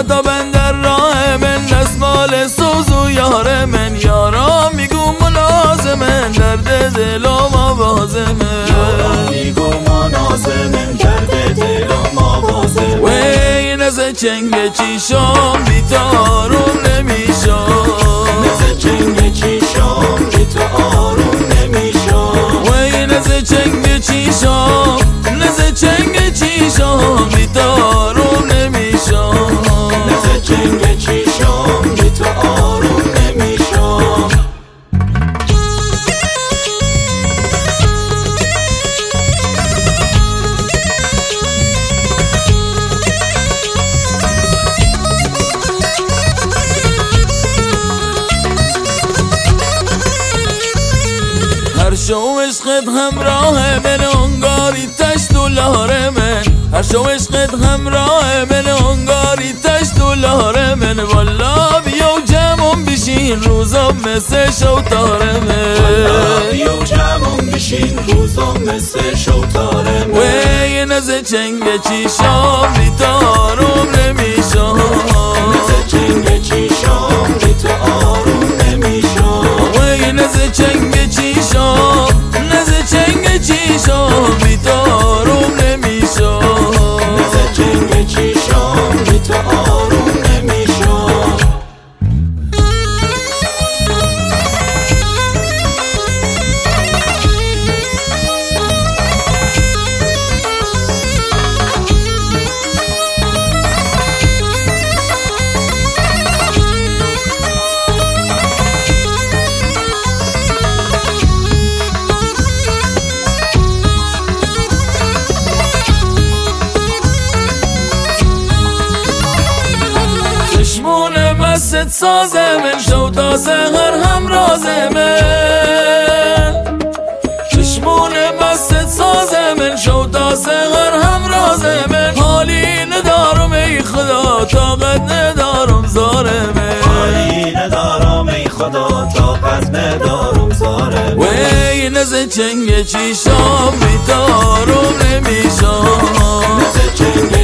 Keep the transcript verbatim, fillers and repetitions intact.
حتی بندر راه من دستمال سوز و یار من، یارا میگو ملازمن درد دلم آوازمن، یارا میگو منازمن درد دلم آوازمن. وی نزه چنگ چیشم بی تو آروم نمیشم، نزه چنگ چیشم بی تو آروم نمیشم، وی نزه چنگ چیشم، نزه چنگ چیشم بی تو آروم نمیشم، نزه چنگ چیشم بی تو آروم نمیشم. هر شو عشقت همراه من انگاری تشت و لاره من، هر شو عشقت همراه من انگاری تشت و لاره من، والا بیا و جمعم بشین روزم مثل شوتاره من، والا بیا و جمعم بشین روزم مثل شوتاره من. وی نزه چنگ چیشم بی تو آروم نمیشم، نزه چنگ چیشم بی تو آروم نمیشم، وی نزه چنگ چیشم، نزه چنگ چیشم بی تو آروم نمیشم، نزه چنگ چیشم بی تو آروم نمیشم. چشمون بست سازه من شو تا سهر هم رازه من، چشمون بست سازه من شو تا سهر هم رازه من، حالی ندارم ای خدا طاقت ندارم زاره من، حالی ندارم ای خدا طاقت ندارم زاره من. وی نزه چنگ چیشم بی تو آروم نمیشم، نزه چنگ